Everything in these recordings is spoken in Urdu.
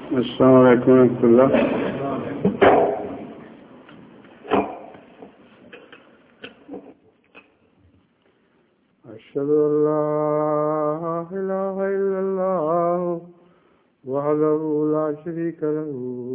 السلام علیکم ورحمۃ اللہ. اشهد ان لا اله الا الله وحده لا شريك له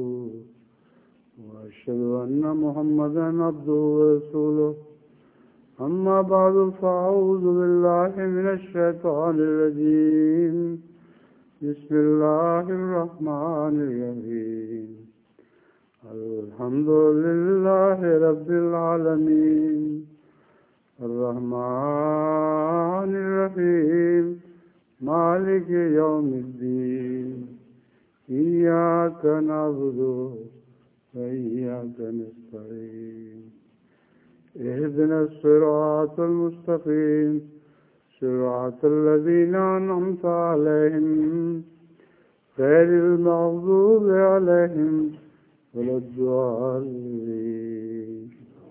واشهد ان محمدا عبده ورسوله. اما بعد فاعوذ بالله من الشيطان الرجيم. بسم الله الرحمن الرحيم. الحمد لله رب العالمين الرحمن الرحيم مالك يوم الدين إياك نعبد وإياك نستعين اهدنا الصراط المستقيم صراط الذين أنعمت عليهم غير المغضوب عليهم ولا الضالين.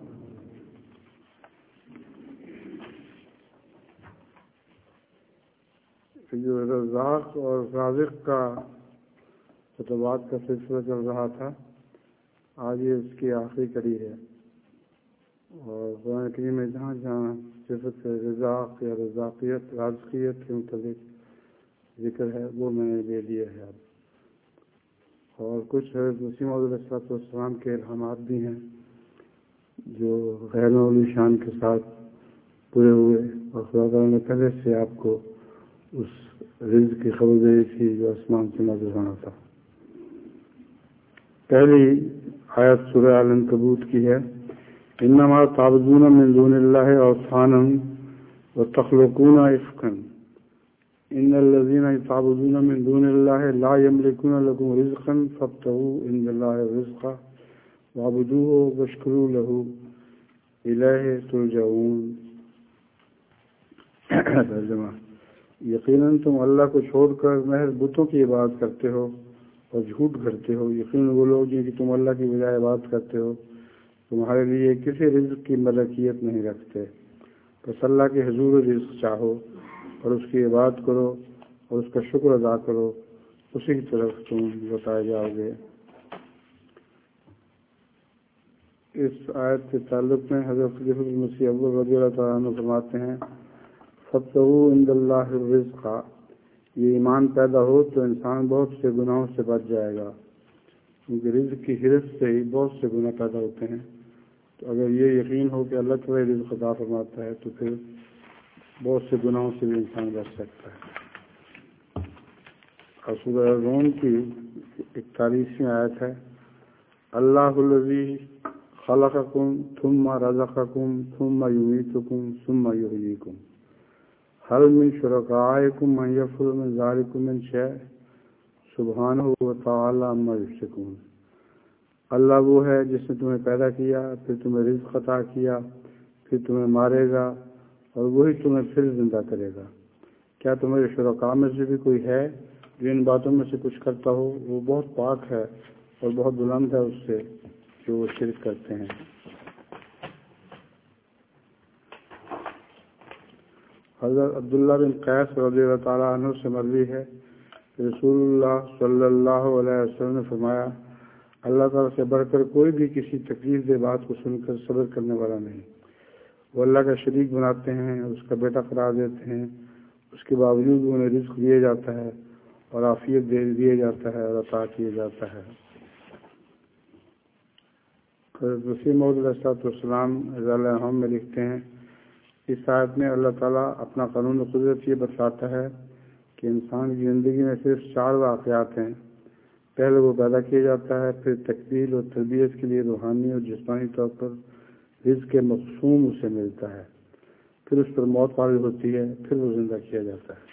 جو رزاق اور رازق کا خطبات کا سلسلہ چل رہا تھا، آج یہ اس کی آخری کڑی ہے. اور قرآن کریم میں جہاں جہاں صفت رزاق یا رزاقیت رازقیت کے متعلق ذکر ہے وہ میں نے لے لیا ہے. اور کچھ مسیح موعود علیہ السلام کے الہامات بھی ہیں جو غیر معمولی شان کے ساتھ پورے ہوئے، اور خدا تعالیٰ نے پہلے سے آپ کو اس رزق کی خبر دے تھی جو آسمان سے نازل ہونا تھا. پہلی آیت سورہ العنکبوت کی ہے. انما تعبدون من دون اللہ اوثانا وتخلقون افکا ان الذین تعبدون من دون اللہ لا یملکون لکم رزقا فابتغوا عند اللہ الرزق واعبدوہ واشکروا لہ الیہ ترجعون. یقیناً تم اللہ کو چھوڑ کر محض بتوں کی عبادت کرتے ہو اور جھوٹ گھڑتے ہو. یقیناً وہ لوگ جن کی تم اللہ کی بجائے عبادت کرتے ہو تمہارے لیے کسی رزق کی ملکیت نہیں رکھتے. بس اللہ کے حضور رزق چاہو اور اس کی عبادت کرو اور اس کا شکر ادا کرو، اسی کی طرف تم لوٹائے جاؤ گے. اس آیت کے تعلق میں حضرت خلیفۃ المسیح اول رضی اللہ تعالیٰ عنہ فرماتے ہیں فابتغوا عند اللہ الرزق. یہ ایمان پیدا ہو تو انسان بہت سے گناہوں سے بچ جائے گا، کیونکہ رزق کی حرص سے ہی بہت سے گناہ پیدا ہوتے ہیں. تو اگر یہ یقین ہو کہ اللہ تعالیٰ رزق عطا فرماتا ہے تو پھر بہت سے گناہوں سے بھی انسان بچ سکتا ہے. اور سورہ روم کی 41ویں آیت ہے. اللہ الذی خلقکم ثم رزقکم ثم یمیتکم ثم یحییکم هل من شرکائکم من یفعل من ذلکم من شیء سبحانہ وتعالی عما یشرکون. اللہ وہ ہے جس نے تمہیں پیدا کیا، پھر تمہیں رزق عطا کیا، پھر تمہیں مارے گا اور وہی تمہیں پھر زندہ کرے گا. کیا تمہارے شرکاء میں سے بھی کوئی ہے جو ان باتوں میں سے کچھ کرتا ہو؟ وہ بہت پاک ہے اور بہت بلند ہے اس سے جو وہ شرک کرتے ہیں. حضرت عبداللہ بن قیس رضی اللہ تعالیٰ عنہ سے مروی ہے کہ رسول اللہ صلی اللہ علیہ وسلم نے فرمایا اللہ تعالیٰ سے بڑھ کر کوئی بھی کسی تکلیف دہ بات کو سن کر صبر کرنے والا نہیں. وہ اللہ کا شریک بناتے ہیں اور اس کا بیٹا قرار دیتے ہیں، اس کے باوجود انہیں رزق دیا جاتا ہے اور عافیت دیا جاتا ہے اور عطا کیا جاتا ہے. حضرت مسیح موعود علیہ السلام رضی اللہ عنہ میں لکھتے ہیں اس آیت میں اللہ تعالیٰ اپنا قانون قدرت یہ بتلاتا ہے کہ انسان کی زندگی میں صرف 4 واقعات ہیں. پہلے وہ پیدا کیا جاتا ہے، پھر تکمیل اور تربیت کے لیے روحانی اور جسمانی طور پر رزق مقسوم اسے ملتا ہے، پھر اس پر موت وارد ہوتی ہے، پھر وہ زندہ کیا جاتا ہے.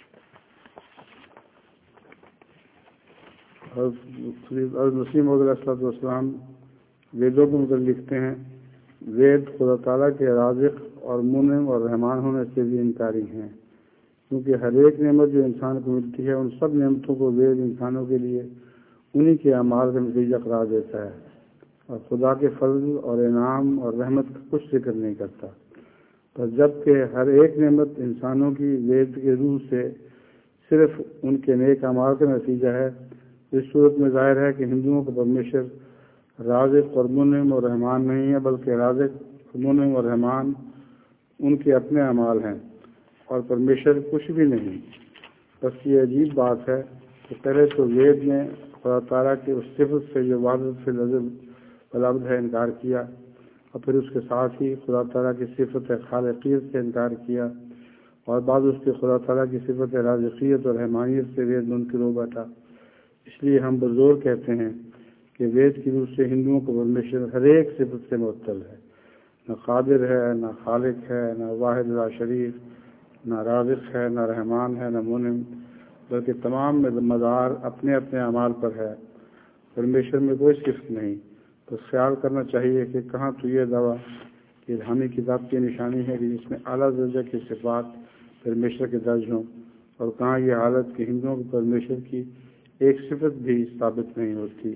اور مسیح موعود علیہ السلام ویدوں کے متعلق لکھتے ہیں وید خدا تعالیٰ کے رازق اور منعم اور رحمان ہونے سے بھی انکاری ہیں، کیونکہ ہر ایک نعمت جو انسان کو ملتی ہے ان سب نعمتوں کو وید انسانوں کے لیے انہی کے اعمال کا نتیجہ قرار دیتا ہے اور خدا کے فضل اور انعام اور رحمت کا کچھ ذکر نہیں کرتا. پر جبکہ ہر ایک نعمت انسانوں کی وید کے روح سے صرف ان کے نیک اعمال کا نتیجہ ہے، اس صورت میں ظاہر ہے کہ ہندوؤں کا پرمیشر رازق اور منعم اور رحمان نہیں ہے، بلکہ رازق، منعم اور رحمان ان کے اپنے اعمال ہیں اور پرمیشر کچھ بھی نہیں۔ بس یہ عجیب بات ہے کہ پہلے تو وید نے خدا تعالیٰ کی اس صفت سے جو وحدت فی الازل والابد ہے انکار کیا، اور پھر اس کے ساتھ ہی خدا تعالیٰ کی صفت خالقیت سے انکار کیا، اور بعد اس کے خدا تعالیٰ کی صفت رازقیت اور رحمانیت سے وید منکر ہو بیٹھا۔ اس لیے ہم بزور کہتے ہیں کہ وید کی روح سے ہندوؤں کا پرمیشر ہر ایک صفت سے معطل ہے، نہ قادر ہے، نہ خالق ہے، نہ واحد لا شریک، نہ رازق ہے، نہ رحمان ہے، نہ منعم، بلکہ تمام مدار اپنے اپنے اعمال پر ہے۔ پرمیشر میں کوئی صفت نہیں۔ تو خیال کرنا چاہیے کہ کہاں تو یہ دعویٰ کہ الہامی کتاب کی نشانی ہے کہ جس میں اعلیٰ درجہ کی صفات پرمیشر کے درج ہوں، اور کہاں یہ حالت کہ ہندوؤں کو پرمیشر کی ایک صفت بھی ثابت نہیں ہوتی۔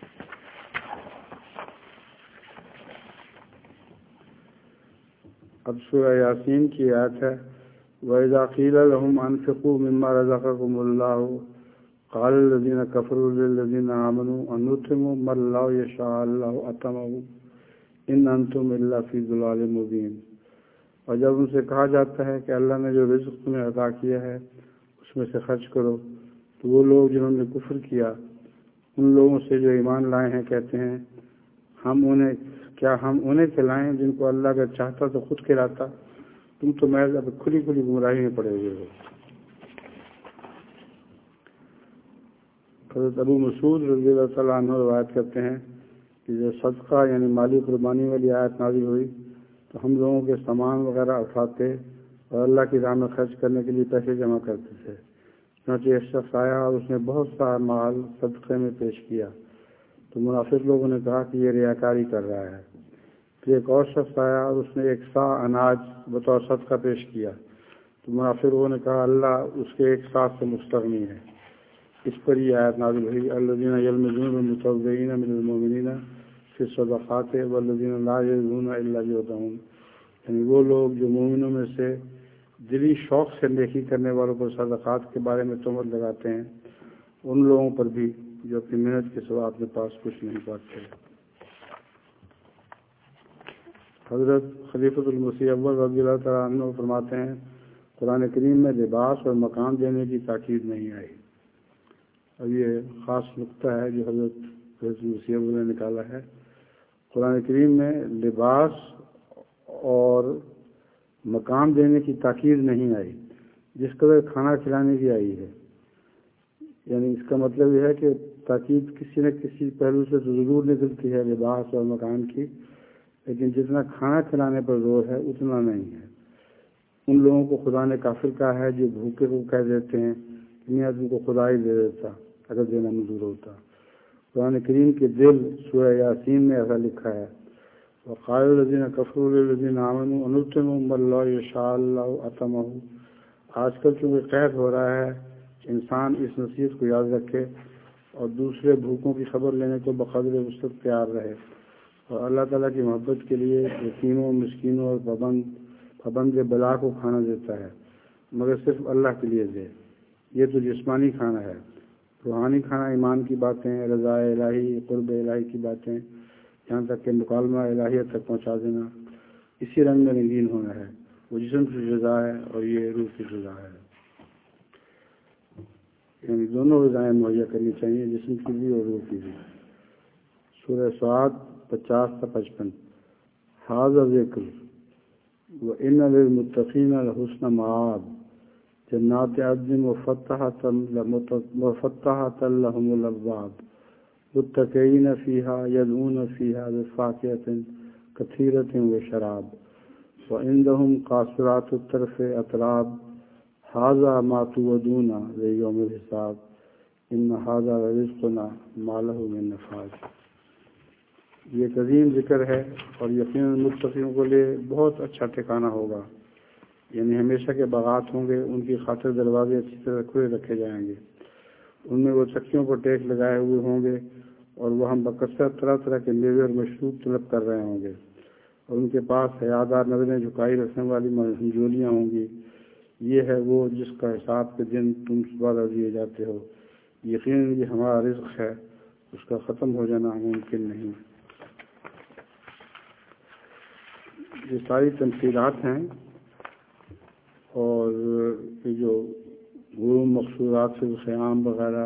اب سورہ یاسین کی آیت ہے وَإِذَا قِيلَ لَهُمْ أَنفِقُوا مِمَّا رَزَقَكُمُ اللَّهُ قَالَ الَّذِينَ كَفَرُوا لِلَّذِينَ آمَنُوا أَنُطْعِمُ مَن لَّوْ يَشَاءُ اللَّهُ أَطْعَمَهُ إِنْ أَنتُمْ إِلَّا فِي ضَلَالٍ مُّبِينٍ۔ اور جب ان سے کہا جاتا ہے کہ اللہ نے جو رزق تمہیں عطا کیا ہے اس میں سے خرچ کرو، تو وہ لوگ جنہوں نے کفر کیا ان لوگوں سے جو ایمان لائے ہیں کہتے ہیں ہم انہیں کھلائیں جن کو اللہ اگر چاہتا تو خود کھلاتا، تم تو محض اب کھلی کھلی گمراہی میں پڑے ہوئے ہو۔ حضرت ابو مسعود رضی اللہ تعالیٰ عنہ روایت کرتے ہیں کہ جب صدقہ یعنی مالی قربانی والی آیت نازل ہوئی تو ہم لوگوں کے سامان وغیرہ اٹھاتے اور اللہ کی راہ میں خرچ کرنے کے لیے پیسے جمع کرتے تھے۔ چنانچہ ایک شخص آیا اور اس نے بہت سا مال صدقے میں پیش کیا تو منافق لوگوں نے کہا کہ یہ ریاکاری کر رہا ہے۔ پھر ایک اور شخص آیا اور اس نے ایک سا اناج بطور صدقہ پیش کیا تو منافق لوگوں نے کہا اللہ اس کے ایک ساتھ سے مستغنی ہے۔ اس پر یہ آیت نازل ہوئی الذین یلمزون المتطوعین من المؤمنین فی الصدقات والذین لا یجدون الا جہدهم، یعنی وہ لوگ جو مومنوں میں سے دلی شوق سے نیکی کرنے والوں پر صدقات کے بارے میں تہمت لگاتے ہیں، ان لوگوں پر بھی جو اپنی محنت کے سوا اپنے پاس کچھ نہیں پاتے۔ حضرت خلیفۃ المسیح اول رضی اللہ تعالیٰ عنہ فرماتے ہیں قرآن کریم میں لباس اور مکان دینے کی تاکید نہیں آئی۔ اب یہ خاص نقطہ ہے جو حضرت مسیح اول نے نکالا ہے۔ قرآن کریم میں لباس اور مکان دینے کی تاکید نہیں آئی، جس قدر کھانا کھلانے کی آئی ہے۔ یعنی اس کا مطلب یہ ہے کہ تاکید کسی نہ کسی پہلو سے تو ضرور نکلتی ہے لباس اور مکان کی، لیکن جتنا کھانا کھلانے پر زور ہے اتنا نہیں ہے۔ ان لوگوں کو خدا نے کافر کہا ہے جو بھوکے کو کہہ دیتے ہیں کہ میں تم کو خدا ہی دے دیتا اگر دینا منظور ہوتا۔ قرآن کریم کے دل سورہ یاسین میں ایسا لکھا ہے وقال الذین کفروا للذین آمنوا انطعم من لا یشاء اللہ اطعمہ۔ آج کل چونکہ قید ہو رہا ہے انسان اس نصیحت کو یاد رکھے اور دوسرے بھوکوں کی خبر لینے کو بقدر وسعت تیار رہے، اور اللہ تعالیٰ کی محبت کے لیے یتیموں، مسکینوں اور پابند بلا کو کھانا دیتا ہے، مگر صرف اللہ کے لیے دے۔ یہ تو جسمانی کھانا ہے۔ روحانی کھانا ایمان کی باتیں، رضا الہی، قرب الہی کی باتیں، یہاں تک کہ مکالمہ الہیت تک پہنچا دینا، اسی رنگ میں رنگین ہونا ہے۔ وہ جسم کی غذا ہے اور یہ روح کی غذا ہے، یعنی دونوں غذائیں مہیا کرنی چاہیے، جسم کی بھی اور روح کی بھی۔ سورہ صاد 50 تا 55 ھذا ذکر وَإِنَّ لِلْمُتَّقِينَ لَحُسْنَ مَآب جنات عدن مفتحۃ لهم الابواب متکئین فیہا یدعون فیہا بفاکہۃ کثیرۃ وشراب وعندهم قاصرات الطرف اطراب ھذا ما توعدون لیوم الحساب ان ھذا لرزقنا ما له من نفاد۔ یہ ایک عظیم ذکر ہے اور یقیناً متقیوں کے لیے بہت اچھا ٹھکانہ ہوگا، یعنی ہمیشہ کے باغات ہوں گے، ان کی خاطر دروازے اچھی طرح کھلے رکھے جائیں گے، ان میں وہ چکیوں پر ٹیک لگائے ہوئے ہوں گے اور وہ ہم بکثرت طرح طرح کے میوے اور مشروب طلب کر رہے ہوں گے، اور ان کے پاس حیادار نظریں جھکائی رکھنے والی ہنجولیاں ہوں گی۔ یہ ہے وہ جس کا حساب کے دن تم وعدہ دیے جاتے ہو، یقیناً یہ ہمارا رزق ہے، اس کا ختم ہو جانا ممکن نہیں۔ یہ ساری تمثیلات ہیں، اور یہ جو غروم مقصورات سے خیام وغیرہ،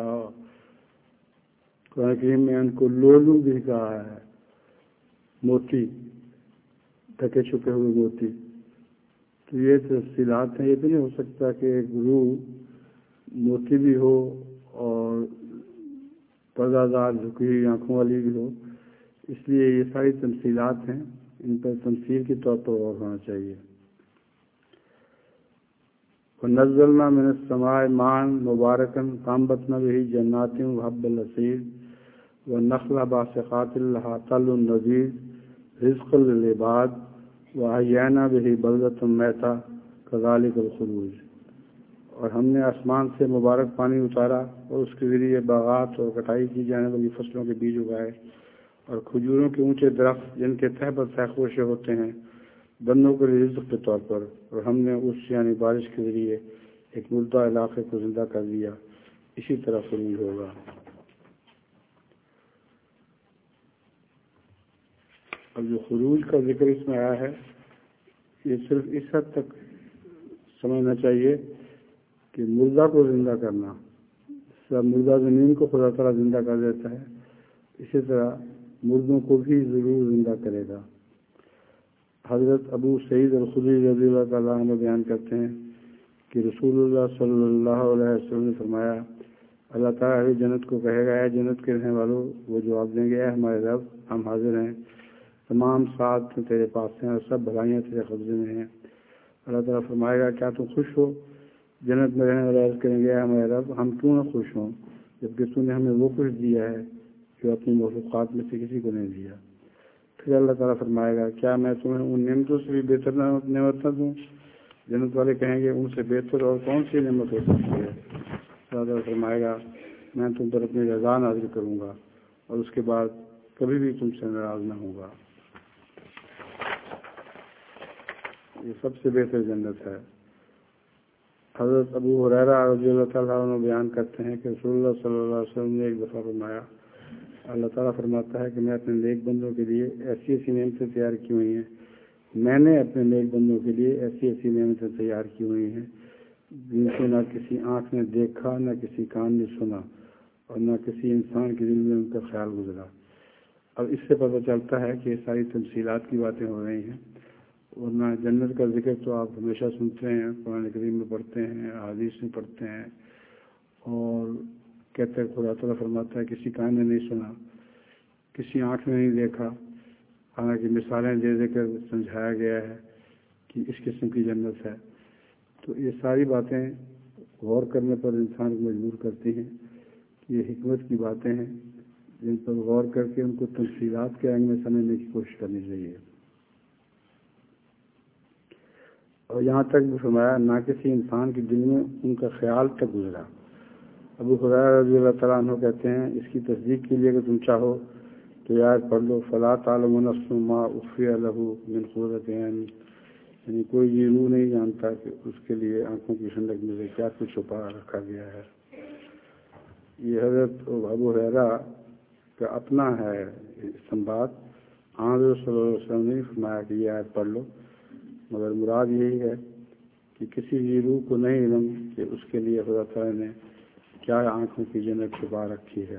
قرآن کریم میں ان کو لولو بھی کہا ہے، موتی، ڈھکے چھپے ہوئے موتی۔ تو یہ تفصیلات ہیں، یہ بھی نہیں ہو سکتا کہ ایک روح موتی بھی ہو اور پردہ دار جھکی ہوئی آنکھوں والی بھی ہو، اس لیے یہ ساری تمثیلات ہیں، ان پر تمثیل کے طور پر غور ہونا چاہیے۔ وَنَزَّلْنَا مِنَ السَّمَاءِ مَاءً مُبَارَكًا فَأَنبَتْنَا بِهِ جَنَّاتٍ وَحَبَّ الْحَصِيدِ وَالنَّخْلَ بَاسِقَاتٍ لَهَا طَلْعٌ نَضِيدٌ رِزْقًا لِلْعِبَادِ وَأَحْيَيْنَا بِهِ بَلْدَةً مَيْتًا كَذَلِكَ الْخُرُوجُ۔ اور ہم نے آسمان سے مبارک پانی اتارا اور اس کے ذریعے باغات اور کٹائی کی جانے والی فصلوں کے بیج اگائے، اور کھجوروں کے اونچے درخت جن کے تہ پر تہ خوشے ہوتے ہیں بندوں کے لیے رزق کے طور پر، اور ہم نے اس یعنی بارش کے ذریعے ایک مردہ علاقے کو زندہ کر دیا، اسی طرح خروج ہوگا۔ اب جو خروج کا ذکر اس میں آیا ہے، یہ صرف اس حد تک سمجھنا چاہیے کہ مردہ کو زندہ کرنا، مردہ زمین کو خدا تعالیٰ زندہ کر دیتا ہے، اسی طرح مردوں کو بھی ضرور زندہ کرے گا۔ حضرت ابو سعید الخدری رضی اللہ تعالیٰ عنہ بیان کرتے ہیں کہ رسول اللہ صلی اللہ علیہ وسلم نے فرمایا، اللہ تعالیٰ اہل جنت کو کہے گا، اے جنت کے رہنے والوں، وہ جواب دیں گے، اے ہمارے رب، ہم حاضر ہیں، تمام سعادتیں تیرے پاس ہیں اور سب بھلائیاں تیرے قبضے میں ہیں۔ اللہ تعالیٰ فرمائے گا، کیا تم خوش ہو؟ جنت میں رہنے والے عرض کریں گے، اے ہمارے رب، ہم کیوں نہ خوش ہوں، جبکہ تو نے ہمیں وہ کچھ دیا ہے جو اپنی مخلوقات میں سے کسی کو نہیں دیا۔ پھر اللہ تعالیٰ فرمائے گا، کیا میں تمہیں ان نعمتوں سے بھی بہتر نعمت نہ دوں؟ جنت والے کہیں گے، ان سے بہتر اور کون سی نعمت ہو سکتی ہے؟ اللہ تعالیٰ فرمائے گا، میں تم پر اپنی رضا نازل کروں گا اور اس کے بعد کبھی بھی تم سے ناراض نہ ہوں گا۔ یہ سب سے بہتر جنت ہے۔ حضرت ابو ہریرہ رضی اللہ تعالیٰ عنہ بیان کرتے ہیں کہ رسول اللہ صلی اللہ علیہ وسلم نے ایک دفعہ فرمایا، اللہ تعالیٰ فرماتا ہے کہ میں اپنے نیک بندوں کے لیے ایسی ایسی نعمتیں تیار کی ہوئی ہیں، میں نے اپنے نیک بندوں کے لیے ایسی ایسی نعمتیں تیار کی ہوئی ہیں جن کو نہ کسی آنکھ نے دیکھا، نہ کسی کان نے سنا، اور نہ کسی انسان کے دل میں ان کا خیال گزرا۔ اب اس سے پتہ چلتا ہے کہ یہ ساری تمثیلات کی باتیں ہو رہی ہیں، ورنہ جنت کا ذکر تو آپ ہمیشہ سنتے ہیں، قرآن کریم میں پڑھتے ہیں، احادیث میں پڑھتے ہیں، اور کہتے ہیں خدا تعالیٰ فرماتا ہے کسی کان نے نہیں سنا، کسی آنکھ نے نہیں دیکھا، حالانکہ مثالیں دے دے کر سمجھایا گیا ہے کہ اس قسم کی جنت ہے۔ تو یہ ساری باتیں غور کرنے پر انسان کو مجبور کرتی ہیں کہ یہ حکمت کی باتیں ہیں جن پر غور کر کے ان کو تفصیلات کے رنگ میں سمجھنے کی کوشش کرنی چاہیے۔ اور یہاں تک بھی فرمایا، نہ کسی انسان کے دل میں ان کا خیال تک گزرا۔ ابو ہریرہ رضی اللہ تعالیٰ عنہ کہتے ہیں، اس کی تصدیق کے لیے کہ تم چاہو تو یاد پڑھ لو، فلا تعلم نفس ما اخفی لہ من قرۃ اعین، یعنی کوئی یہ روح نہیں جانتا کہ اس کے لیے آنکھوں کی ٹھنڈک میں سے کیا کچھ چھپا رکھا گیا ہے۔ یہ حضرت ابو ہریرہ کا اپنا ہے استنباط، حضرت صلی اللہ علیہ وسلم نے فرمایا کہ یہ آیت پڑھ لو، مگر مراد یہی ہے کہ کسی بھی روح کو نہیں علم کہ اس کے لیے خدا تعالیٰ نے کیا آنکھوں کی جنت چھپا رکھی ہے۔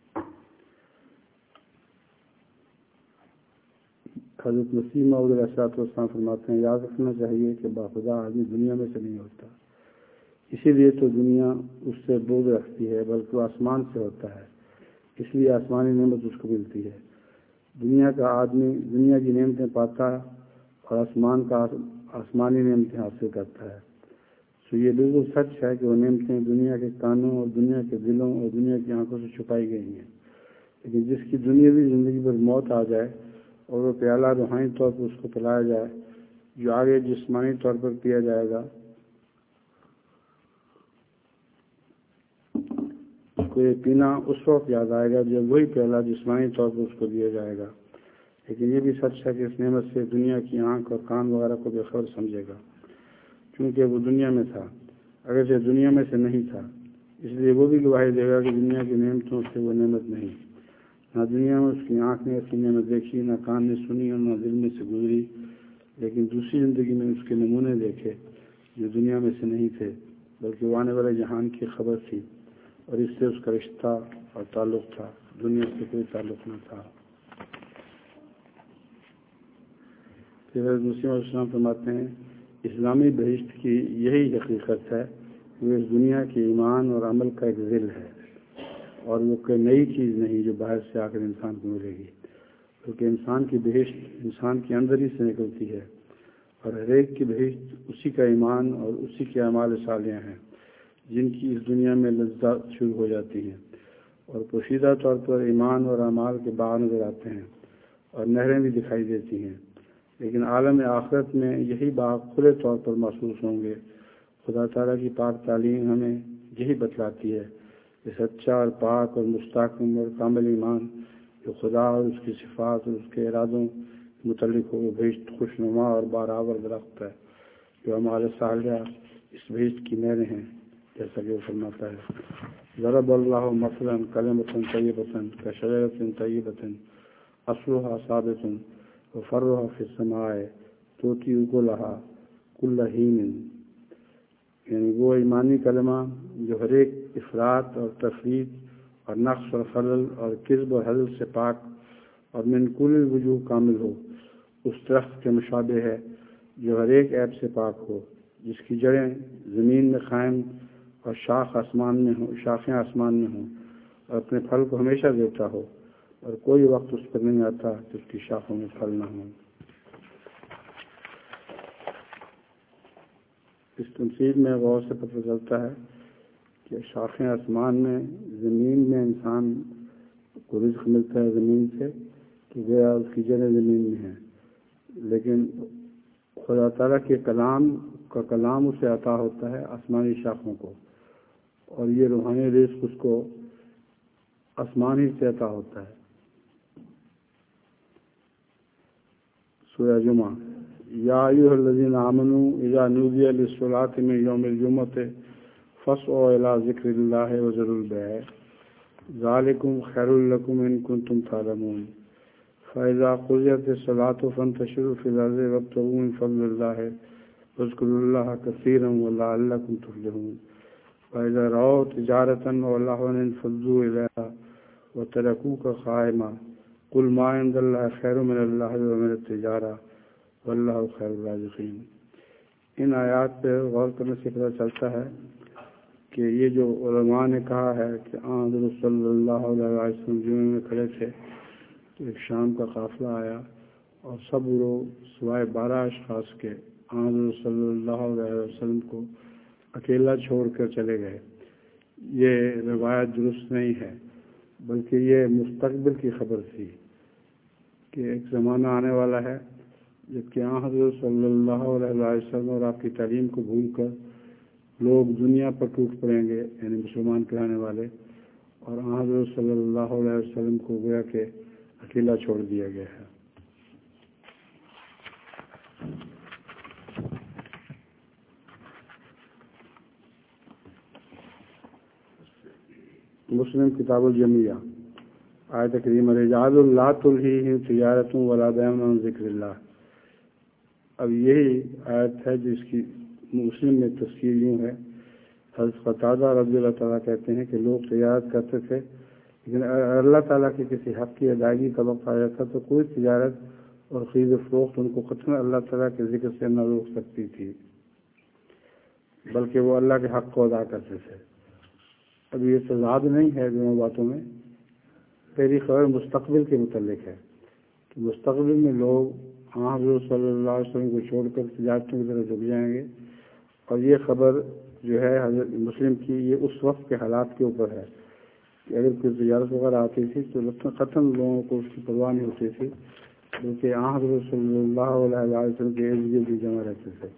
حضرت مسیح موعود علیہ السلام فرماتے ہیں، یاد رکھنا چاہیے کہ باخدا آدمی دنیا میں سے نہیں ہوتا، اسی لیے تو دنیا اس سے بغض رکھتی ہے، بلکہ وہ آسمان سے ہوتا ہے، اس لیے آسمانی نعمت اس کو ملتی ہے۔ دنیا کا آدمی دنیا کی نعمتیں پاتا ہے اور آسمانی نعمتیں حاصل کرتا ہے۔ تو یہ بالکل سچ ہے کہ وہ نعمتیں دنیا کے کانوں اور دنیا کے دلوں اور دنیا کی آنکھوں سے چھپائی گئی ہیں، لیکن جس کی دنیاوی زندگی پر موت آ جائے اور وہ پیالہ روحانی طور پر اس کو پلایا جائے جو آگے جسمانی طور پر پیا جائے گا، اس کو یہ پینا اس وقت یاد آئے گا جب وہی پیالہ جسمانی طور پر اس کو دیا جائے گا۔ لیکن یہ بھی سچ ہے کہ اس نعمت سے دنیا کی آنکھ اور کان وغیرہ کو بے خبر سمجھے گا، کیونکہ وہ دنیا میں تھا، اگرچہ دنیا میں سے نہیں تھا، اس لیے وہ بھی گواہی دے گا کہ دنیا کی نعمتوں سے وہ نعمت نہیں، نہ دنیا میں اس کی آنکھ نے ایسی نعمت دیکھی، نہ کان نے سنی اور نہ دل میں سے گزری، لیکن دوسری زندگی میں اس کے نمونے دیکھے جو دنیا میں سے نہیں تھے بلکہ وہ آنے والے جہان کی خبر تھی، اور اس سے اس کا رشتہ اور تعلق تھا، دنیا سے کوئی تعلق نہ تھا۔ پھر حضرت مسلم علیہ السلام فرماتے ہیں اسلامی بہشت کی یہی حقیقت ہے، وہ اس دنیا کے ایمان اور عمل کا ایک ذل ہے، اور وہ کوئی نئی چیز نہیں جو باہر سے آ کر انسان کو ملے گی، کیونکہ انسان کی بہشت انسان کے اندر ہی سے نکلتی ہے، اور ہر ایک کی بہشت اسی کا ایمان اور اسی کے اعمال صالحہ ہیں جن کی اس دنیا میں لذات شروع ہو جاتی ہیں، اور پوشیدہ طور پر ایمان اور اعمال کے باغ نظر آتے ہیں اور نہریں بھی دکھائی دیتی ہیں، لیکن عالم آخرت میں یہی باغ کھلے طور پر محسوس ہوں گے۔ خدا تعالیٰ کی پاک تعلیم ہمیں یہی بتلاتی ہے کہ سچا اور پاک اور مستحکم اور کامل ایمان جو خدا اور اس کی صفات اور اس کے ارادوں متعلق ہو، وہ بہشت خوشنما اور بارآور درخت ہے جو ہمارے صالحہ اس بہشت کی نہریں ہیں، جیسا کہ وہ فرماتا ہے ضرب اللہ مثلا کلمۃ طیبۃ کشجرۃ طیبۃ اصلها ثابت وفرعها فی السماء تؤتی اکلها کل حین، یعنی وہ ایمانی کلمہ جو ہر ایک افراط اور تفرید اور نقص اور خلل اور کذب اور حلل سے پاک اور من کل الوجوہ کامل ہو، اس درخت کے مشابہ ہے جو ہر ایک عیب سے پاک ہو، جس کی جڑیں زمین میں قائم اور شاخیں آسمان میں ہوں، اور اپنے پھل کو ہمیشہ دیتا ہو، اور کوئی وقت اس پر نہیں آتا کہ اس کی شاخوں میں پھل نہ ہوں۔ اس تمثیل میں غور سے پتہ چلتا ہے کہ شاخیں آسمان میں، زمین میں انسان کو رزق ملتا ہے زمین سے، کہ گویا اس کی جڑیں زمین میں ہیں، لیکن خدا تعالیٰ کے کلام اسے عطا ہوتا ہے آسمانی شاخوں کو، اور یہ روحانی رزق اس کو آسمان ہی سے عطا ہوتا ہے۔ سورہ جمعہ یا ایھا الذین آمنوا اذا نودی للصلاۃ من یوم الجمعۃ فاسعوا الی ذکر اللہ وذروا البیع ذلکم خیر لکم ان کنتم تعلمون فاذا قضیت الصلاۃ فانتشروا فی الارض وابتغوا من فضل اللہ واذکروا اللہ کثیرا ولعلکم تفلحون فاذا رأوا تجارۃ ولہوا انفضوا الیہا وترکوک قائما قل ما عند اللہ خیر من اللہ ومن التجارہ واللہ خیر الرازقین۔ ان آیات پہ غور کرنے سے پتہ چلتا ہے کہ یہ جو علماء نے کہا ہے کہ حضرت صلی اللہ علیہ وسلم جمعے میں کھڑے تھے تو ایک شام کا قافلہ آیا اور سب لوگ سوائے 12 اشخاص کے حضرت صلی اللہ علیہ وسلم کو اکیلا چھوڑ کر چلے گئے۔ یہ روایت درست نہیں ہے، بلکہ یہ مستقبل کی خبر تھی کہ ایک زمانہ آنے والا ہے جبکہ حضرت صلی اللہ علیہ وسلم اور آپ کی تعلیم کو بھول کر لوگ دنیا پر ٹوٹ پڑیں گے، یعنی مسلمان کہلانے والے، اور حضرت صلی اللہ علیہ وسلم کو گویا کہ اکیلا چھوڑ دیا گیا ہے۔ مسلم کتاب الجمیہ آیت کریمہ رجال لا تلہیہم تجارۃ ولا بیع عن ذکر اللہ۔ اب یہی آیت ہے جس کی مسلم میں تفسیر یوں ہے، حضرت قتادہ رضی اللہ تعالیٰ کہتے ہیں کہ لوگ تجارت کرتے تھے، لیکن اللہ تعالیٰ کے کسی حق کی ادائیگی کا وقت آ جاتا تو کوئی تجارت اور خرید و فروخت ان کو قطعاً اللہ تعالیٰ کے ذکر سے نہ روک سکتی تھی، بلکہ وہ اللہ کے حق کو ادا کرتے تھے۔ اب یہ تضاد نہیں ہے دونوں باتوں میں۔ پہلی خبر مستقبل کے متعلق ہے کہ مستقبل میں لوگ حضرت صلی اللہ علیہ وسلم کو چھوڑ کر تجارتوں کی طرف جھک جائیں گے، اور یہ خبر جو ہے حضرت مسلم کی یہ اس وقت کے حالات کے اوپر ہے کہ اگر کوئی تجارت وغیرہ آتی تھی تو قطعاً لوگوں کو اس کی پرواہ نہیں ہوتی تھی، بلکہ حضرت صلی اللہ علیہ وسلم کے ارد گرد بھی جمع رہتے تھے۔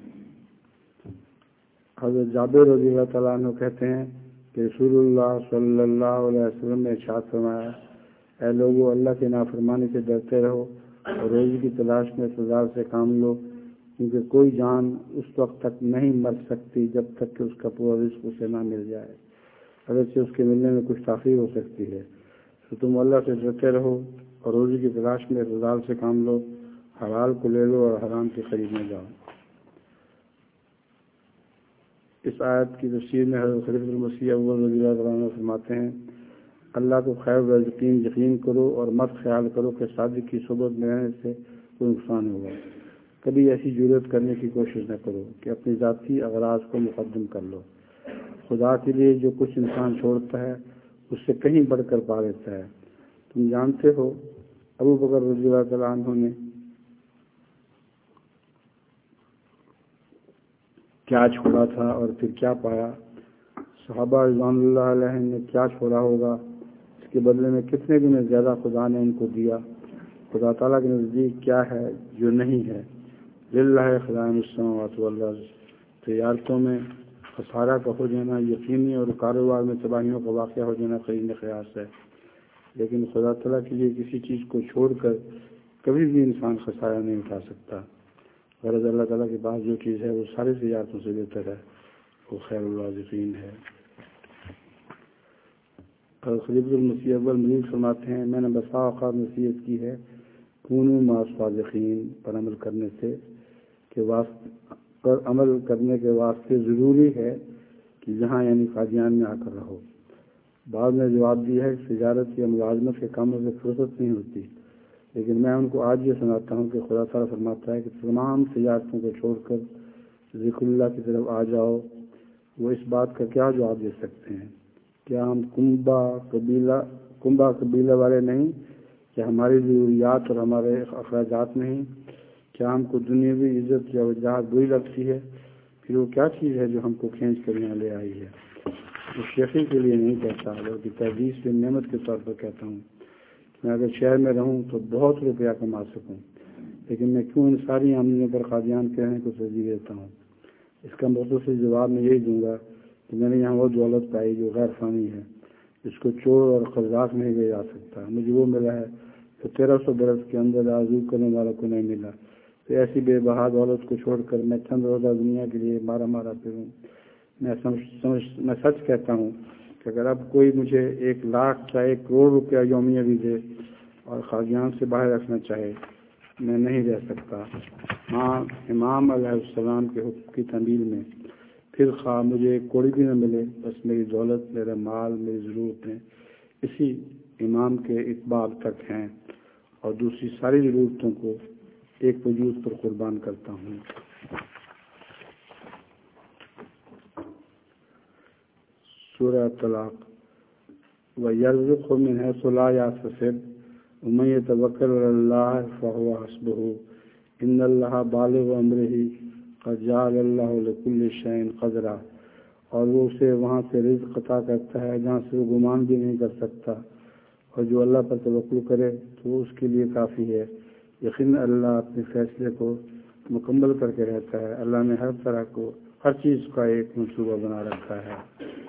حضرت جابر رضی اللہ تعالیٰ عنہ کہتے ہیں کہ رسول اللہ صلی اللہ علیہ وسلم نے ارشاد فرمایا، اے لوگو اللہ کی نافرمانی سے ڈرتے رہو اور روزی کی تلاش میں اقتدار سے کام لو، کیونکہ کوئی جان اس وقت تک نہیں مر سکتی جب تک کہ اس کا پورا رزق اسے نہ مل جائے۔ اگرچہ اس کے ملنے میں کچھ تاخیر ہو سکتی ہے، تو تم اللہ سے ڈرتے رہو اور روزی کی تلاش میں اعتدال سے کام لو، حلال کو لے لو اور حرام کے قریب نہ جاؤ۔ اس آیت کی تفسیر میں حضرت خلیفۃ المسیح اول رضی اللہ عنہ فرماتے ہیں، اللہ کو خیر الرازقین یقین کرو اور مت خیال کرو کہ صادق کی صحبت میں رہنے سے کوئی نقصان ہوگا۔ کبھی ایسی جرات کرنے کی کوشش نہ کرو کہ اپنی ذاتی اغراض کو مقدم کر لو۔ خدا کے لیے جو کچھ انسان چھوڑتا ہے اس سے کہیں بڑھ کر پا لیتا ہے۔ تم جانتے ہو ابو بکر رضی اللہ تعالیٰ عنہ نے کیا چھوڑا تھا اور پھر کیا پایا، صحابہ رضوان اللہ علیہ نے کیا چھوڑا ہوگا، اس کے بدلے میں کتنے گنے زیادہ خدا نے ان کو دیا۔ خدا تعالیٰ کے نزدیک کیا ہے جو نہیں ہے۔ للہ خزائن السماوات والارض، تجارتوں میں خسارہ کا ہو جانا یقینی اور کاروبار میں تباہیوں کا واقعہ ہو جانا قرین قیاس ہے، لیکن خدا تعالیٰ کے لیے کسی چیز کو چھوڑ کر کبھی بھی انسان خسارہ نہیں اٹھا سکتا۔ غرض اللہ تعالیٰ کے پاس جو چیز ہے وہ ساری تجارتوں سے بہتر ہے، وہ خیر الرازقین ہے۔ خلیفۃ المسیح اول مزید فرماتے ہیں، میں نے بسا اوقات نصیحت کی ہے کونوا مع الصادقین پر عمل کرنے سے عمل کرنے کے واسطے ضروری ہے کہ جہاں یعنی قادیان میں آ کر رہو۔ بعض نے جواب دیا ہے کہ تجارت یا ملازمت کے کاموں سے فرصت نہیں ہوتی، لیکن میں ان کو آج یہ سناتا ہوں کہ خدا تعالیٰ فرماتا ہے کہ تمام تجارتوں کو چھوڑ کر ذکر اللہ کی طرف آ جاؤ۔ وہ اس بات کا کیا جواب دے سکتے ہیں؟ کیا ہم کنبا قبیلہ والے نہیں؟ کیا ہماری ضروریات اور ہمارے اخراجات نہیں؟ کیا ہم کو دنیاوی عزت یا وجاہت بری لگتی ہے؟ پھر وہ کیا چیز ہے جو ہم کو کھینچ کر یہاں لے آئی ہے؟ وہ شیخی کے لیے نہیں کہتا بلکہ تحدیث سے نعمت کے طور پر کہتا ہوں۔ میں اگر شہر میں رہوں تو بہت روپیہ کما سکوں، لیکن میں کیوں ان ساری آمدنیوں پر قادیان کہنے کو ترجیح دیتا ہوں؟ اس کا مختصر جواب میں یہی دوں گا کہ میں نے یہاں وہ دولت پائی جو غیر فانی ہے، جس کو چور اور قذاق نہیں لے جا سکتا۔ مجھے وہ ملا ہے جو 1300 برس کے اندر آرزو کرنے والوں کو نہیں ملا۔ تو ایسی بے بہا دولت کو چھوڑ کر میں چند روزہ دنیا کے لیے مارا پھروں۔ میں سچ کہتا ہوں کہ اگر اب کوئی مجھے 1 لاکھ یا 1 کروڑ روپیہ یومیہ بھی دے اور قادیان سے باہر رکھنا چاہے، میں نہیں رہ سکتا۔ ہاں، امام علیہ السلام کے حکم کی تعمیل میں پھر خواہ مجھے 1 کوڑی بھی نہ ملے، بس میری دولت، میرا مال، میری ضرورتیں اسی امام کے اتباع تک ہیں، اور دوسری ساری ضرورتوں کو ایک وجود پر قربان کرتا ہوں۔ سورہ طلاق، وَيَرْزُقْهُ مِنْ حَيْثُ لَا يَحْتَسِبُ وَمَن يَتَوَكَّلْ عَلَى اللَّهِ فَهُوَ حَسْبُهُ إِنَّ اللَّهَ بَالِغُ أَمْرِهِ قَدْ جَعَلَ اللَّهُ لِكُلِّ شَيْءٍ قَدْرًا، اور وہ اسے وہاں سے رزق عطا کرتا ہے جہاں سے وہ گمان بھی نہیں کر سکتا، اور جو اللہ پر توکل کرے تو وہ اس کے لیے کافی ہے۔ یقیناً اللہ اپنے فیصلے کو مکمل کر کے رہتا ہے۔ اللہ نے ہر چیز کا ایک منصوبہ بنا رکھا ہے۔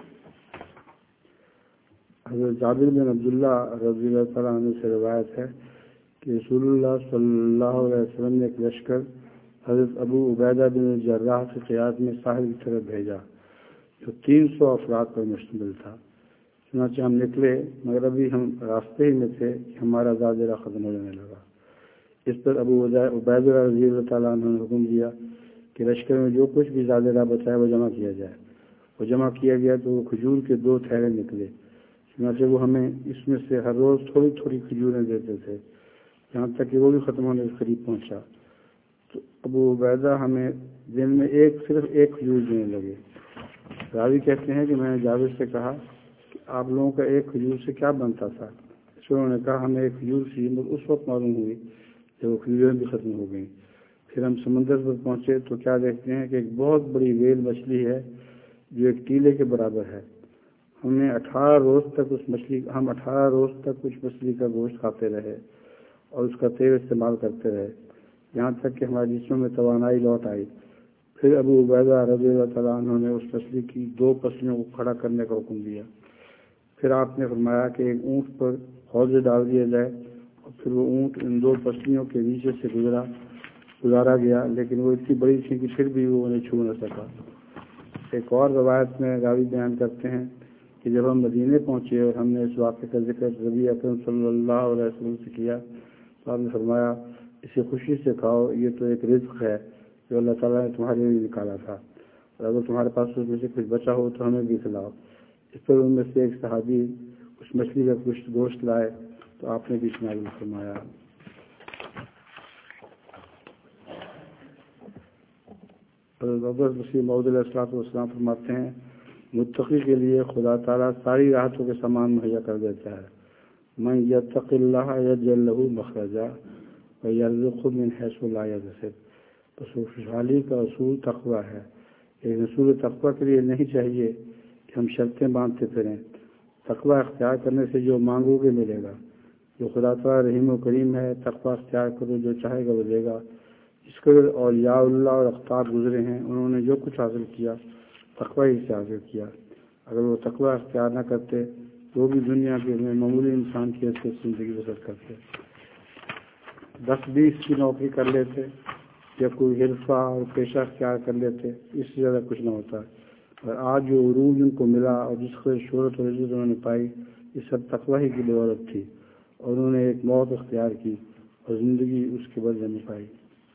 حضرت جابر بن عبداللہ رضی اللہ تعالیٰ عنہ سے روایت ہے کہ رسول اللہ صلی اللہ علیہ وسلم نے ایک لشکر حضرت ابو عبیدہ بن جراح کی قیادت میں ساحل کی طرف بھیجا جو 300 افراد پر مشتمل تھا۔ چنانچہ ہم نکلے، مگر ابھی ہم راستے ہی میں تھے کہ ہمارا زادرہ ختم ہو جانے لگا۔ اس پر ابو عبیدہ رضی اللہ تعالیٰ عنہ نے حکم دیا کہ لشکر میں جو کچھ بھی زادرہ بچا ہے وہ جمع کیا جائے۔ وہ جمع کیا گیا تو وہ کھجور کے 2 تھیلے نکلے۔ چنانچہ وہ ہمیں اس میں سے ہر روز تھوڑی تھوڑی کھجوریں دیتے تھے، یہاں تک کہ وہ بھی ختم ہونے کے قریب پہنچا۔ تو ابو عبیدہ ہمیں دن میں صرف ایک کھجور دینے لگے۔ راوی کہتے ہیں کہ میں نے جابر سے کہا کہ آپ لوگوں کا ایک کھجور سے کیا بنتا تھا؟ اس پر انہوں نے کہا ہمیں ایک کھجور سی، مگر اس وقت معلوم ہوئی جب وہ کھجوریں بھی ختم ہو گئیں۔ پھر ہم سمندر پر پہنچے تو کیا دیکھتے ہیں کہ ایک بہت بڑی ویل مچھلی ہے جو ایک ٹیلے کے برابر ہے۔ ہم 18 روز تک اس مچھلی کا گوشت کھاتے رہے اور اس کا تیل استعمال کرتے رہے، یہاں تک کہ ہمارے جسموں میں توانائی لوٹ آئی۔ پھر ابو عبیدہ رضی اللہ تعالیٰ عنہ نے اس مچھلی کی 2 پسلیوں کو کھڑا کرنے کا حکم دیا۔ پھر آپ نے فرمایا کہ ایک اونٹ پر حوضے ڈال دیا جائے، اور پھر وہ اونٹ ان 2 پسلیوں کے نیچے سے گزارا گیا، لیکن وہ اتنی بڑی تھی کہ پھر بھی وہ انہیں چھو نہ سکا۔ ایک اور روایت میں راوی بیان کرتے ہیں کہ جب ہم مدینے پہنچے اور ہم نے اس واقعے کا ذکر نبی اکرم صلی اللہ علیہ وسلم سے کیا تو آپ نے فرمایا اسے خوشی سے کھاؤ، یہ تو ایک رزق ہے جو اللہ تعالیٰ نے تمہارے لیے نکالا تھا، اور اگر تمہارے پاس اس میں سے کچھ بچا ہو تو ہمیں بھی کھلاؤ۔ اس پر ان میں سے ایک صحابی اس مچھلی کا کچھ گوشت لائے تو آپ نے بھی نازل فرمایا۔ حضرت مسیح موعود علیہ الصلوۃ والسلام فرماتے ہیں متقی کے لیے خدا تعالیٰ ساری راحتوں کے سامان مہیا کر دیتا ہے۔ من یتق اللہ یجعل لہ مخرجا ویرزقہ من حیث لا یحتسب۔ بس خوشحالی کا اصول تقویٰ ہے، لیکن اصول تقویٰ کے لیے نہیں چاہیے کہ ہم شرطیں باندھتے پھریں۔ تقویٰ اختیار کرنے سے جو مانگو گے ملے گا۔ جو خدا تعالیٰ رحیم و کریم ہے، تقویٰ اختیار کرو، جو چاہے گا وہ دے گا۔ جس کے اولیاء اللہ اور اقطاب گزرے ہیں انہوں نے جو کچھ حاصل کیا تقویٰ ہی سے حاصل کیا۔ اگر وہ تقویٰ اختیار نہ کرتے تو بھی دنیا کے میں معمولی انسان کی حیثیت زندگی بسر کرتے، 10-20 کی نوکری کر لیتے یا کوئی حرفہ اور پیشہ اختیار کر لیتے، اس سے زیادہ کچھ نہ ہوتا۔ اور آج جو عروج ان کو ملا اور جس کو شہرت اور عزت انہوں نے پائی، یہ سب تقویٰ ہی کی بدولت تھی، اور انہوں نے ایک موت اختیار کی اور زندگی اس کے بدلے میں پائی۔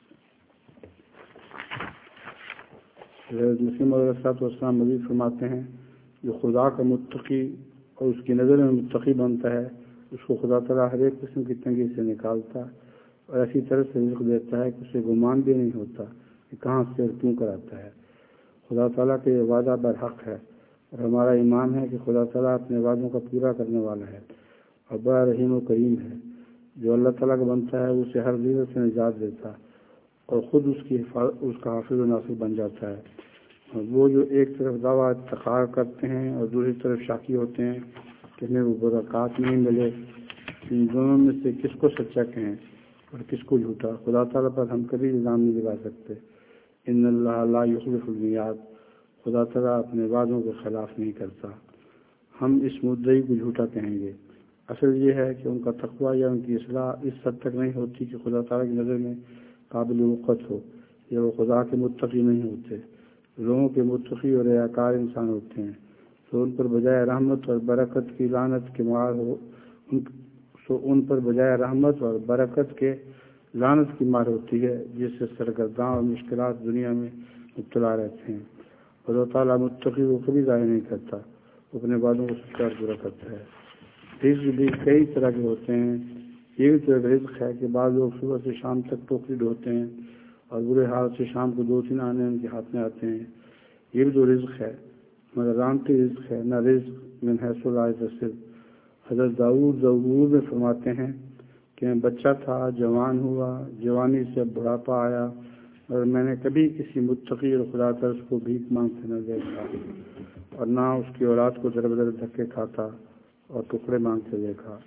حضرت مسیح موعود علیہ الصلوۃ والسلام مزید فرماتے ہیں جو خدا کا متقی اور اس کی نظر میں متقی بنتا ہے اس کو خدا تعالیٰ ہر ایک قسم کی تنگی سے نکالتا اور ایسی طرح سے رزق دیتا ہے کہ اسے گمان بھی نہیں ہوتا کہ کہاں سے اور کیوں کر آتا ہے۔ خدا تعالیٰ کا یہ وعدہ برحق ہے اور ہمارا ایمان ہے کہ خدا تعالیٰ اپنے وعدوں کا پورا کرنے والا ہے اور بڑا رحیم و کریم ہے۔ جو اللہ تعالیٰ کا بنتا ہے اسے ہر ضرورت سے نجات دیتا اور خود اس کا حافظ و ناصر بن جاتا ہے۔ اور وہ جو ایک طرف دعویٰ افتخار کرتے ہیں اور دوسری طرف شاکی ہوتے ہیں کہ ہمیں وہ برکات نہیں ملے، ان دونوں میں سے کس کو سچا کہیں اور کس کو جھوٹا؟ خدا تعالیٰ پر ہم کبھی الزام نہیں لگا سکتے۔ ان اللہ لا یخلف المیعاد، خدا تعالیٰ اپنے وعدوں کے خلاف نہیں کرتا۔ ہم اس مدعی کو جھوٹا کہیں گے۔ اصل یہ ہے کہ ان کا تقویٰ یا ان کی اصلاح اس حد تک نہیں ہوتی کہ خدا تعالیٰ کی نظر میں قابل وقت ہو، یا وہ خدا کے متقی نہیں ہوتے۔ لوگوں کے متقی اور ریاکار انسان ہوتے ہیں تو ان پر بجائے رحمت اور برکت کی لعنت کے مار ہو، ان پر بجائے رحمت اور برکت کے لعنت کی مار ہوتی ہے، جس سے سرگرداں اور مشکلات دنیا میں مبتلا رہتے ہیں۔ اور اللہ تعالیٰ متقی کو کبھی ضائع نہیں کرتا، وہ اپنے وعدوں کو سچا پورا کرتا ہے۔ رزق بھی کئی طرح کے ہوتے ہیں۔ یہ بھی تو ایک رزق ہے کہ بعض لوگ صبح سے شام تک ٹوکری ڈھوتے ہیں اور برے حال سے شام کو 2-3 آنے ان کے ہاتھ میں آتے ہیں۔ یہ بھی تو رزق ہے، مگر رانتی رزق ہے، نہ رزق من حیث لا یحتسب۔ حضرت داؤد زبور میں فرماتے ہیں کہ میں بچہ تھا، جوان ہوا، جوانی سے بڑھاپا آیا، اور میں نے کبھی کسی متقی اور خدا ترس کو بھیک مانگتے نہ دیکھا اور نہ اس کی اولاد کو در بدر دھکے کھاتا اور ٹکڑے مانگتے دیکھا۔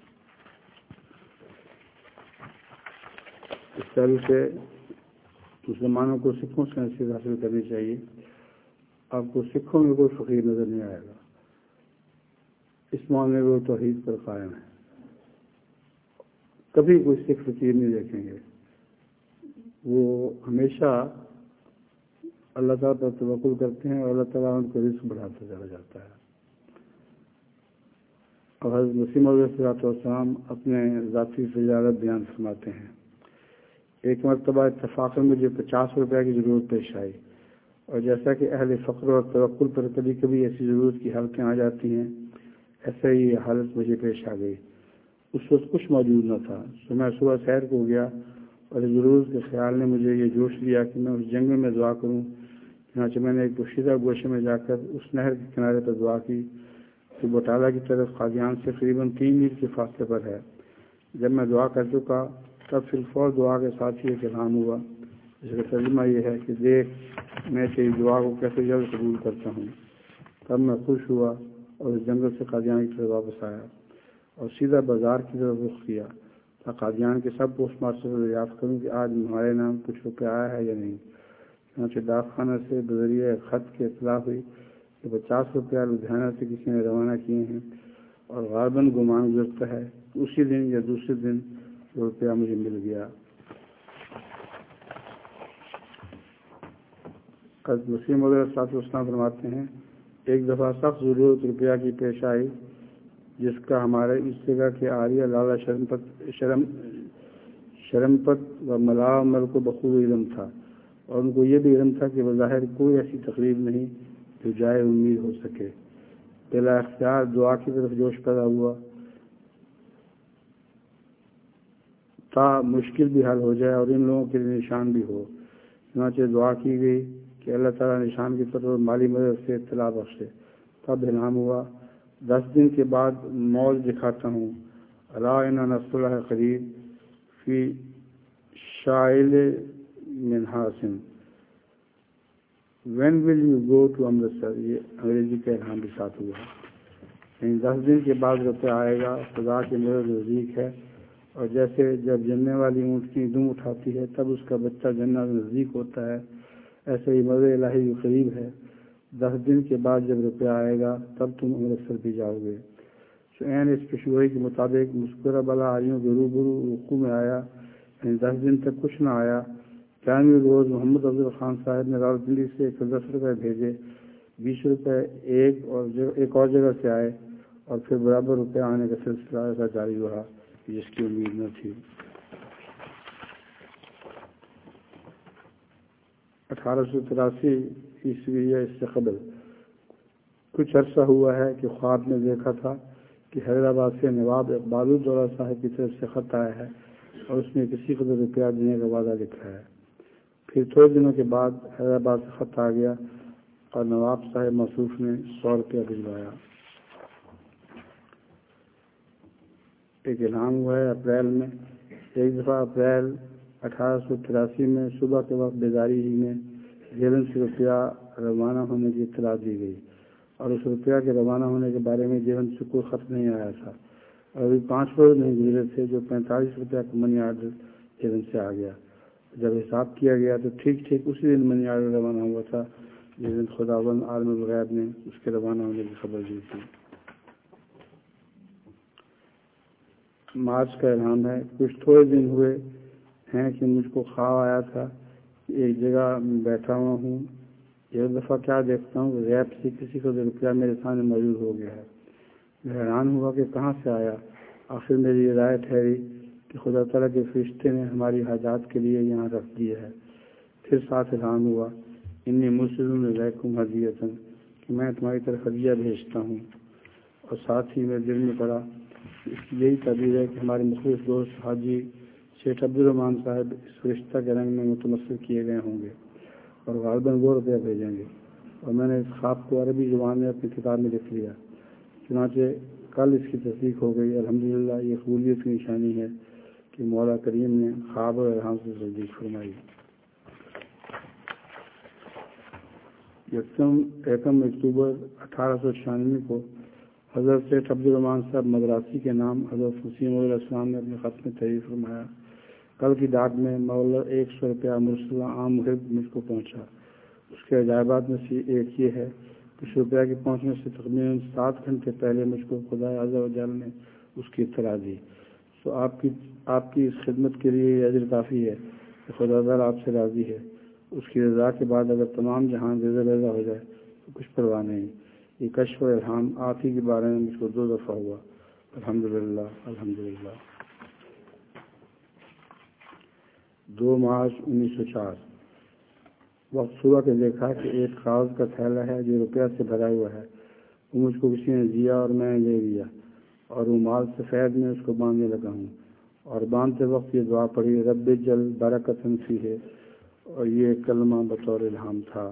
اس طرح سے مسلمانوں کو سکھوں سے نصیحت حاصل کرنی چاہیے۔ آپ کو سکھوں میں کوئی فقیر نظر نہیں آئے گا، اس معاملے میں وہ توحید پر قائم ہے، کبھی کوئی سکھ فقیر نہیں دیکھیں گے۔ وہ ہمیشہ اللہ تعالیٰ پر توکل کرتے ہیں اور اللہ تعالیٰ ان کو رزق بڑھاتا چلا جاتا ہے۔ اور حضرت مسیح موعود علیہ الصلوۃ والسلام اپنے ذاتی تجارت بیان فرماتے ہیں۔ ایک مرتبہ اتفاقاً مجھے 50 روپے کی ضرورت پیش آئی، اور جیسا کہ اہل فقر اور توکل پر کبھی کبھی ایسی ضرورت کی حالتیں آ جاتی ہیں، ایسے ہی یہ حالت مجھے پیش آ گئی۔ اس وقت کچھ موجود نہ تھا، تو میں صبح سیر کو گیا اور ضرورت کے خیال نے مجھے یہ جوش دیا کہ میں اس جنگل میں دعا کروں۔ چنانچہ میں نے ایک پوشیدہ گوشے میں جا کر اس نہر کے کنارے پر دعا کی جو بٹالہ کی طرف قادیان سے قریباً 3 میل کے فاصلے پر ہے۔ جب میں دعا کر چکا تب پھر فوراً دعا کے ساتھ ہی ایک اعلان ہوا، جس کا ترجمہ یہ ہے کہ دیکھ میں تیری دعا کو کیسے جلد قبول کرتا ہوں۔ تب میں خوش ہوا اور اس جنگل سے قادیان کی طرف واپس آیا اور سیدھا بازار کی طرف رخ کیا تاکہ قادیان کے سب پوسٹ ماسٹر سے دریافت کروں کہ آج ہمارے نام کچھ روپے آیا ہے یا نہیں۔ چنانچہ ڈاک خانہ سے بذریعہ خط کی اطلاع ہوئی کہ 50 روپیہ لدھیانہ سے کسی نے روانہ کیے ہیں، اور غالباً گمان گزرتا ہے اسی دن یا دوسرے دن وہ روپیہ مجھے مل گیا۔ حضرت مسیح موعود علیہ الصلوۃ والسلام فرماتے ہیں ایک دفعہ سخت ضرورت روپیہ کی پیش آئی جس کا ہمارے اس جگہ کے عالیہ لالا شرمپت و ملا عمل کو بخوبی علم تھا، اور ان کو یہ بھی علم تھا کہ بظاہر کوئی ایسی تقریب نہیں جو جائے امید ہو سکے۔ بلا اختیار دعا کی طرف جوش پیدا ہوا تا مشکل بھی حل ہو جائے اور ان لوگوں کے لیے نشان بھی ہو۔ چنانچہ دعا کی گئی کہ اللہ تعالیٰ نشان کی طرف مالی مدد سے اطلاع بخشے۔ تب اعلان ہوا 10 دن کے بعد موج دکھاتا ہوں، الا ان نصر اللہ قریب فی شائل من حاسن، when will you go to Amritsar. یہ انگریزی کا اعلان بھی ساتھ ہوا، یعنی 10 دن کے بعد روپیہ آئے گا، خدا کی مدد نزدیک ہے، اور جیسے جب جننے والی اونٹنی دم اٹھاتی ہے تب اس کا بچہ جنت نزدیک ہوتا ہے، ایسے ہی مدد الہی قریب ہے۔ 10 دن کے بعد جب روپیہ آئے گا تب تم امرتسر بھی جاؤ گے۔ شعین اس پیشگوئی کے مطابق مسکرہ بلا آریوں کے روبرو رقوع میں آیا، یعنی 10 دن تک کچھ نہ آیا۔ 91 روز محمد افضل خان صاحب نے راولپنڈی سے 10 روپے بھیجے، 20 روپے ایک اور جگہ سے آئے، اور پھر برابر روپے آنے کا سلسلہ ایسا جاری رہا جس کی امید نہ تھی۔ 1883 عیسوی یا اس سے قبل کچھ عرصہ ہوا ہے کہ خواب میں دیکھا تھا کہ حیدرآباد سے نواب اقبال الدولہ صاحب کی طرف سے خط آیا ہے اور اس میں کسی قدر روپیہ دینے کا وعدہ لکھا ہے۔ پھر تھوڑے دنوں کے بعد حیدرآباد سے خط آ گیا اور نواب صاحب موصوف نے 100 روپیہ بھجوایا۔ ایک اعلان ہوا ہے اپریل میں، ایک دفعہ اپریل 1883 میں صبح کے وقت بیداری ہی میں جیلن سے روپیہ روانہ ہونے کی اطلاع دی گئی، اور اس روپیہ کے روانہ ہونے کے بارے میں جیلن سے کوئی خط نہیں آیا تھا، اور ابھی 5 روز نہیں گزرے تھے جو 45 روپیہ کا منی آرڈر جیلن سے آ گیا۔ جب حساب کیا گیا تو ٹھیک اسی دن منی آرڈر روانہ ہوا تھا جس دن خداوند عالم الغیب نے اس کے روانہ ہونے کی خبر دی تھی۔ مارچ کا اعلان ہے، کچھ تھوڑے دن ہوئے ہیں کہ مجھ کو خواب آیا تھا کہ ایک جگہ بیٹھا ہوا ہوں، ایک دفعہ کیا دیکھتا ہوں کہ غیب سے کسی کو روپیہ میرے سامنے موجود ہو گیا ہے۔ میں حیران ہوا کہ کہاں سے آیا۔ آخر میری یہ رائے ٹھہری کہ خدا تعالیٰ کے فرشتے نے ہماری حاجات کے لیے یہاں رکھ دیا ہے۔ پھر ساتھ اعلان ہوا انی مرسل الیکم ہدیۃ، کہ میں تمہاری طرف ہدیہ بھیجتا ہوں، اور ساتھ ہی میرے دل میں پڑا اس کی یہی تعبیر ہے کہ ہمارے مخلص دوست حاجی شیخ عبدالرحمان صاحب اس فرشتہ کے رنگ میں متمثل کیے گئے ہوں گے اور غالباً وہ روپیہ بھیجیں گے، اور میں نے اس خواب کو عربی زبان میں اپنی کتاب میں لکھ لیا۔ چنانچہ کل اس کی تصدیق ہو گئی۔ الحمدللہ یہ قبولیت کی نشانی ہے کہ مولا کریم نے خواب اور الہام سے تصدیق فرمائی۔ یکم اکتوبر 1896 کو حضرت شیخ عبدالرحمان صاحب مدراسی کے نام حضرت مسیح موعود علیہ السلام نے اپنے خط میں تحریر فرمایا، کل کی ڈاک میں مولا 100 روپیہ مرسلہ عام محب مجھ کو پہنچا۔ اس کے عجائبات میں سے ایک یہ ہے کہ اس روپیہ کے پہنچنے سے تقریباً 7 گھنٹے پہلے مجھ کو خدا عز و جل نے اس کی اطلاع دی۔ تو آپ کی اس خدمت کے لیے یہ اجر کافی ہے کہ خدا تعالیٰ آپ سے راضی ہے۔ اس کی رضا کے بعد اگر تمام جہان رضا ہو جائے تو کچھ پرواہ نہیں۔ یہ کشف و الہام آپ ہی کے بارے میں مجھ کو 2 دفعہ ہوا۔ الحمدللہ الحمدللہ۔ 2 مارچ 1904 وقت صبح کے دیکھا کہ ایک کاغذ کا تھیلا ہے جو روپیہ سے بھرا ہوا ہے، وہ مجھ کو کسی نے دیا اور میں نے لے لیا، اور رومال سفید میں اس کو باندھنے لگا ہوں، اور باندھتے وقت یہ دعا پڑھی رب جل برکتن فی ہے، اور یہ کلمہ بطور الہام تھا۔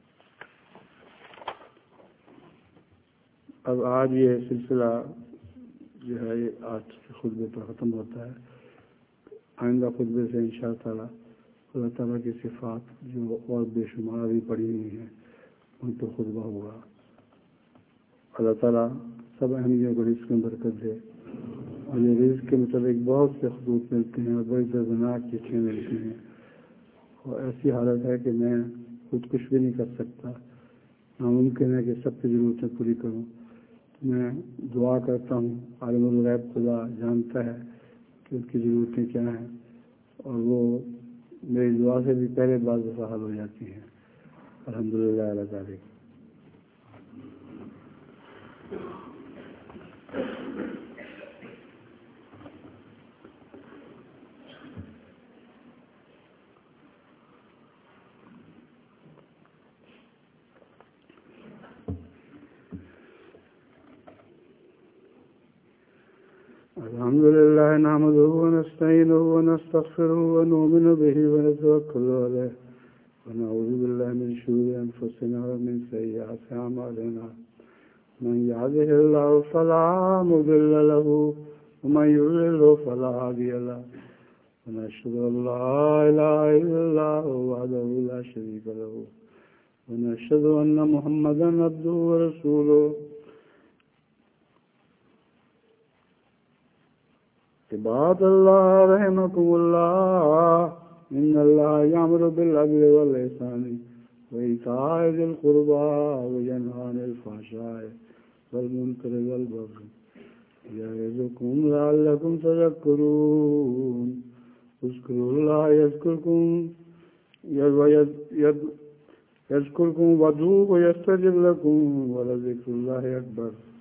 اب آج یہ سلسلہ جو ہے یہ آج کے خطبے پر ختم ہوتا ہے۔ آئندہ خطبے سے انشاءاللہ تعالیٰ اللہ تعالیٰ کی صفات جو اور بے شمار بھی پڑھی ہوئی ہیں ان پر خطبہ ہوگا۔ اللہ تعالیٰ سب اہمیوں کو رزق میں برکت دے، اور یہ رزق کے مطابق بہت سے خطوط ملتے ہیں اور بڑی دردناک چیزیں ملتی ہیں، اور ایسی حالت ہے کہ میں خود کچھ بھی نہیں کر سکتا، ناممکن ہے کہ سب کی ضرورتیں پوری کروں۔ میں دعا کرتا ہوں، عالم الغیب خدا جانتا ہے کہ اس کی ضرورتیں کیا ہیں، اور وہ میری دعا سے بھی پہلے بعض دفعہ حل ہو جاتی ہیں۔ الحمدللہ علی ذالک۔ الحمد لله نحمده ونستعينه ونستغفره ونؤمن به ونتوكل عليه ونعوذ بالله من شرور أنفسنا ومن سيئات أعمالنا من يهده الله فلا مضل له ومن يضلل فلا هادي له ونشهد أن لا إله إلا الله وحده لا شريك له ونشهد أن محمدا عبده ورسوله عباد الله رحمكم الله إن الله يأمر بالعدل والإحسان وإيتاء ذي القربى وينهى عن الفحشاء والمنكر والبغي يعظكم لعلكم تذكرون اذكروا الله يذكركم وادعوه يستجب لكم ولذكر الله أكبر